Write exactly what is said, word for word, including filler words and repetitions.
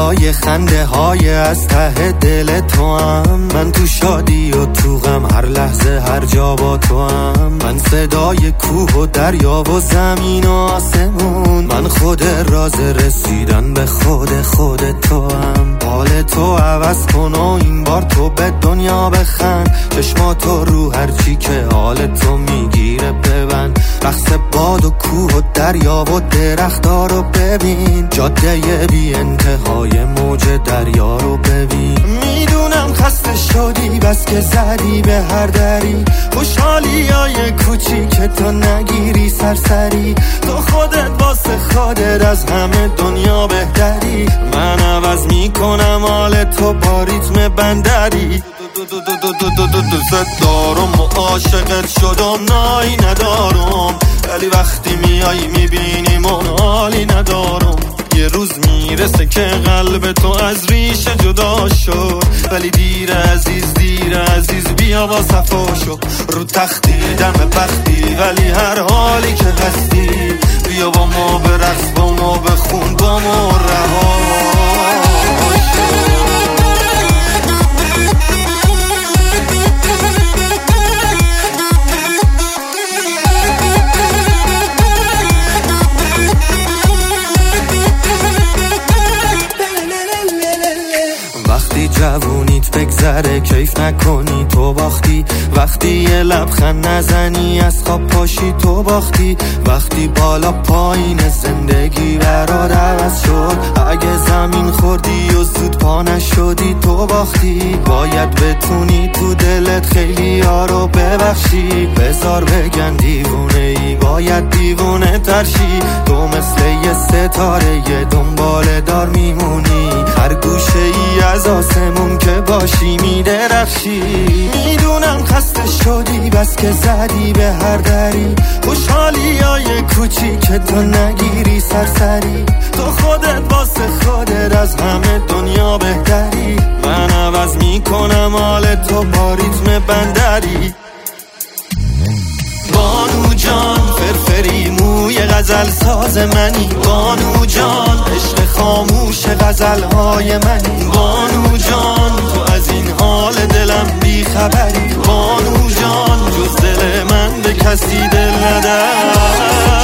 صدای خنده های از ته دل تو هم، من تو شادی و تو غم هر لحظه هر جا با تو هم. من صدای کوه و دریا و زمین و آسمون، من خود راز رسیدن به خود خود تو هم. حال تو عوض کن و این بار تو به دنیا بخند، چشماتو رو هرچی که حال تو میگیره ببند. رقص باد و کوه و دریا و درخت‌ها رو ببین، جاده بی انتهای موج دریا رو ببین. میدونم خسته شدی بس که زدی به هر دری، خوشحالی های کوچیک تو نگیری سرسری. تو خودت واسه خودت از همه دنیا بهتری، من عوض میکنم حال تو با ریتم بندری. دوست دارم و عاشقت شدم، نایی ندارم، ولی وقتی میای میبینیم و حالی ندارم. یه روز میرسه که قلب تو از ریشه جدا شد، ولی دیر عزیز دیر عزیز بیا با صفا شو. رو تختی دم بختی ولی هر حالی که هستی، بیا با ما برقص با ما بخون با ما رها شو. وقتی جوونیت بگذره کیف نکنی تو باختی، وقتی یه لبخند نزنی از خواب پاشی تو باختی. وقتی بالا پایین زندگی برات عوض شد، اگه زمین خوردی و زود پا نشدی تو باختی. باید بتونی تو دلت خیلی ها رو ببخشی، بذار بگن دیوونه ای باید دیوونه ترشی. تو مثل یه ستاره یه دنباله دار میمونی، هر گوشه ای از آسمون که باشی میدرخشی. میدونم خسته شدی بس که زدی به هر دری، خوشحالی های کوچیک تو نگیری سرسری. تو خودت واسه خودت از همه دنیا بهتری، من عوض میکنم حال تو با ریتم بندری. بانو جان فرفری موی غزل ساز منی، بانو جان عشق خاموش غزل های منی. بانو جان تو از این حال دلم بی خبری، بانو جان جز دل من به کسی دل نداری.